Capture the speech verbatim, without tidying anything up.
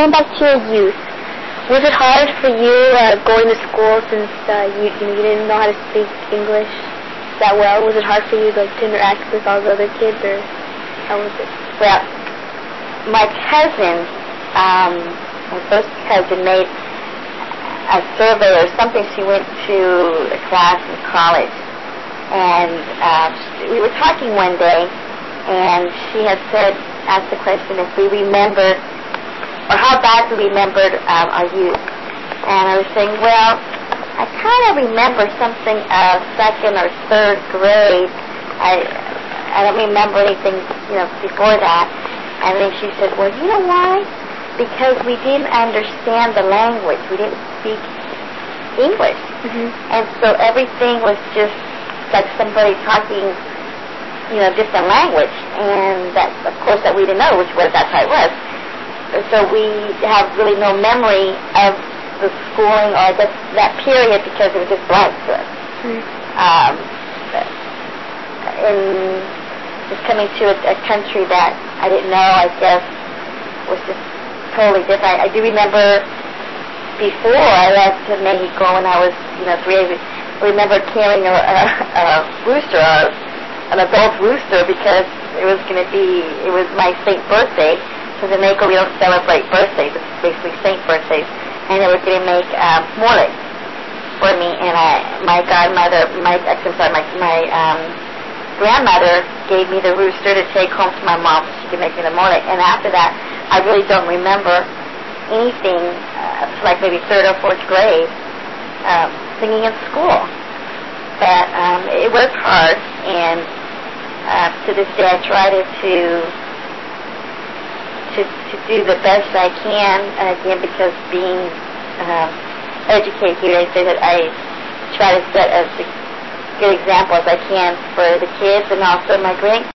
going back to your youth, was it hard for you uh, going to school since uh, you, you, know, you didn't know how to speak English that well? Was it hard for you like, to interact with all the other kids, or how was it? Well, my cousin, um, my first cousin, made a survey or something. She went to a class in college, and uh, we were talking one day, and she had said, asked the question if we remembered, or how bad we remembered um, our youth. And I was saying, well, I kind of remember something of second or third grade. I I don't remember anything, you know, before that. And then she said, well, you know why? Because we didn't understand the language. We didn't speak English. Mm-hmm. And so everything was just like somebody talking, you know, different language. And that, of course, that we didn't know which was, that's how it was. So we have really no memory of the schooling or that, that period because it was just blank to us. Mm-hmm. Um, in just coming to a, a country that I didn't know, I guess, was just totally different. I, I do remember before I left to Mexico when I was, you know, three years, I remember carrying a, a, a rooster, a, an adult rooster, because it was going to be, it was my saint birthday. Because in Mexico we don't celebrate birthdays, it's basically saint birthdays. And they were going to make um, mole for me, and I, my godmother, my, I'm sorry, my, my um, grandmother gave me the rooster to take home to my mom so she could make me the mole. And after that, I really don't remember anything, uh, like maybe third or fourth grade, um, singing in school. But um, it was hard, and uh, to this day I try to, to To, to do the best I can, uh, again, because being um, educated here, I say that I try to set as good example as I can for the kids and also my grand